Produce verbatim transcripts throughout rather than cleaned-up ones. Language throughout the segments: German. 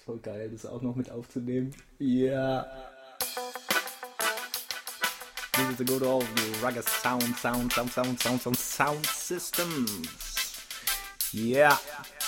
voll geil, das auch noch mit aufzunehmen. Ja. Yeah. This is the good old rugged sound, sound, sound, sound, sound, sound, sound systems. Yeah.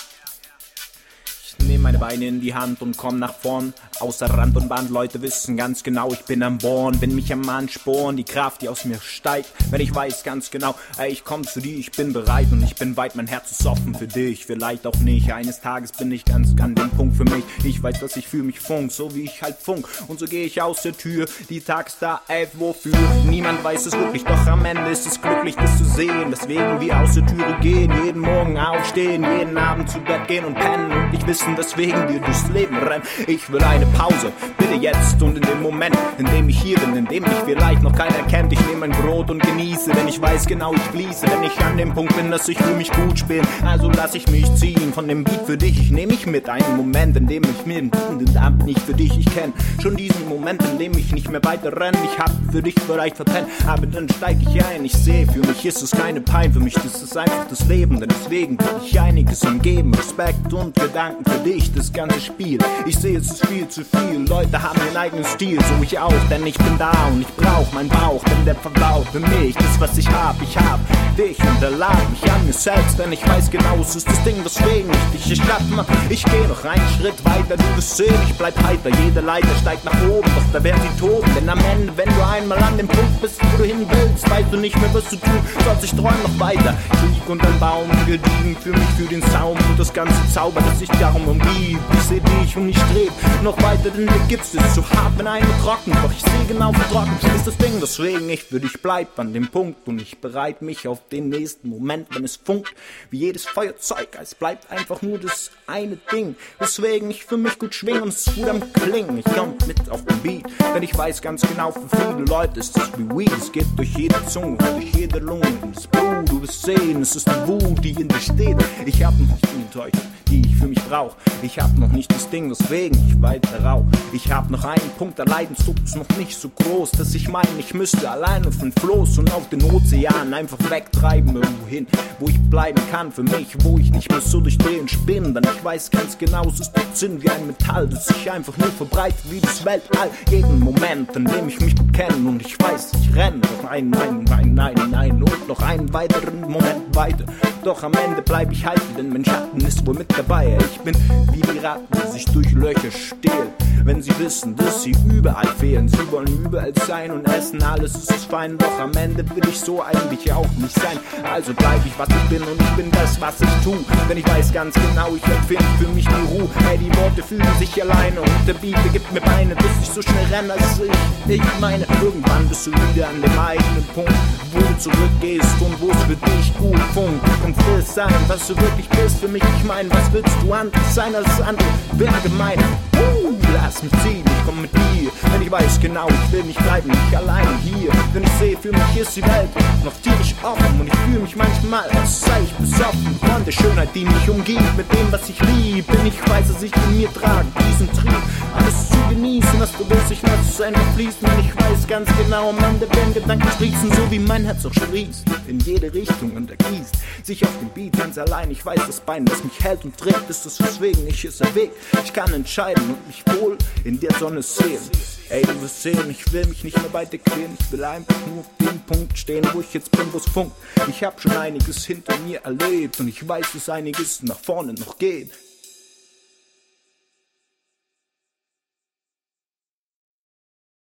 Ich nehme meine Beine in die Hand und komm nach vorn. Außer Rand und Band, Leute wissen ganz genau, ich bin am Born. Bin mich am Ansporn, die Kraft, die aus mir steigt. Wenn ich weiß ganz genau, ey, ich komm zu dir, ich bin bereit und ich bin weit, mein Herz ist offen für dich. Vielleicht auch nicht, eines Tages bin ich ganz an dem Punkt für mich. Ich weiß, dass ich fühl mich funk, so wie ich halt funk. Und so gehe ich aus der Tür, die Tagstar, ey, wofür? Niemand weiß es wirklich, doch am Ende ist es glücklich, das zu sehen. Deswegen wir aus der Türe gehen, jeden Morgen aufstehen, jeden Abend zu Bett gehen und pennen. Und nicht wissen, deswegen wir durchs Leben rennen. Ich will eine Pause, bitte jetzt und in dem Moment, in dem ich hier bin, in dem mich vielleicht noch keiner kennt. Ich nehme mein Brot und genieße, denn ich weiß genau, ich fließe, wenn ich an dem Punkt bin, dass ich für mich gut spiele. Also lass ich mich ziehen von dem Beat für dich. Ich nehme mich mit, einen Moment, in dem ich mir den Abend nicht für dich. Ich kenne schon diesen Moment, in dem ich nicht mehr weiter renne. Ich hab für dich vielleicht verpennt, aber dann steig ich ein. Ich sehe, für mich ist es keine Pein, für mich ist es einfach das Leben. Denn deswegen kann ich einiges umgeben, Respekt und Gedanken für dich, das ganze Spiel. Ich sehe, es ist viel zu viel, Leute haben ihren eigenen Stil, so ich auch, denn ich bin da und ich brauch meinen Bauch, denn der verbraucht für mich das, was ich hab. Ich hab dich und erlaubt mich an mir selbst, denn ich weiß genau, es ist das Ding, weswegen ich dich erstatten. Ich geh noch einen Schritt weiter, du wirst sehen, ich bleib heiter, jede Leiter steigt nach oben, doch da werden sie toben, denn am Ende, wenn du einmal an dem Punkt bist, wo du hin willst, weißt du nicht mehr, was du tun sollst. Ich träum noch weiter, ich lieg unterm Baum, gediegen für mich, für den Zaum und das ganze Zauber, das sich darum umgibt. Ich seh dich und ich streb noch weiter, denn mir gibt's es zu hart, wenn eine trocken, doch ich seh genau, wie trocken ist das Ding, deswegen ich für dich bleib an dem Punkt und ich bereit mich auf den nächsten Moment, wenn es funkt, wie jedes Feuerzeug, es bleibt einfach nur das eine Ding, weswegen ich für mich gut schwing und es ist gut am Klingen. Ich komm mit auf den Beat, denn ich weiß ganz genau, für viele Leute ist das wie Weed, es geht durch jede Zunge, durch jede Lunge, das Blut, du wirst sehen, es ist die Wut, die in dir steht. Ich hab noch nicht die Enttäuschung, die ich für mich brauch, ich hab noch nicht das Ding, deswegen ich weiter rauch. Ich hab noch einen Punkt, der Leidensdruck ist noch nicht so groß, dass ich meine, ich müsste allein auf den Floß und auf den Ozean einfach wegtreiben irgendwo hin, wo ich bleiben kann für mich, wo ich nicht mehr so durchdrehen spinne, denn ich weiß ganz genau, es ist der Sinn wie ein Metall, das sich einfach nur verbreitet wie das Weltall. Jeden Moment, in dem ich mich gut kenne und ich weiß, ich renne noch ein, nein, nein, nein, nein und noch einen weiteren Moment weiter, doch am Ende bleib ich halten, denn mein Schatten ist wohl mit dabei. Ich bin wie die Ratten, die sich durch Löcher stehlen, wenn sie wissen, dass sie überall fehlen. Sie wollen überall sein und essen, alles ist es fein, doch am Ende will ich so eigentlich auch nicht sein. Also bleib ich, was ich bin und ich bin das, was ich tu, denn ich weiß ganz genau, ich empfinde für mich die Ruhe. Hey, die Worte fühlen sich alleine und der Beat gibt mir Beine, bis ich so schnell renne, als ich, ich meine, irgendwann bist du wieder an dem eigenen Punkt, wo du zurückgehst und wo es für dich gut funkt. Und willst sein, was du wirklich bist für mich, ich meine, was willst du anders sein als andere, bin gemein. Uh, lass mich ziehen, ich komm mit dir, denn ich weiß genau, ich will nicht bleiben, nicht alleine hier, denn ich sehe, für mich ist die Welt noch tierisch offen und ich fühle mich manchmal, als sei ich besoffen von der Schönheit, die mich umgibt, mit dem, was ich lieb, denn ich weiß, dass ich in mir trage, diesen Trieb, alles zu genießen, was du willst, ich lass es einfach fließen, und ich weiß ganz genau, am Ende werden Gedanken sprießen, so wie mein Herz auch sprießt, in jede Richtung und ergießt, sich auf dem Beat ganz allein, ich weiß, das Bein, das mich hält und trägt, ist es, weswegen ich es erwägt, ich kann entscheiden und mich wohl in der Sonne sehen. Ey, du wirst sehen, ich will mich nicht mehr weiter quälen, ich will einfach nur auf dem Punkt stehen, wo ich jetzt bin, wo's funkt. Ich hab schon einiges hinter mir erlebt und ich weiß, dass einiges nach vorne noch geht.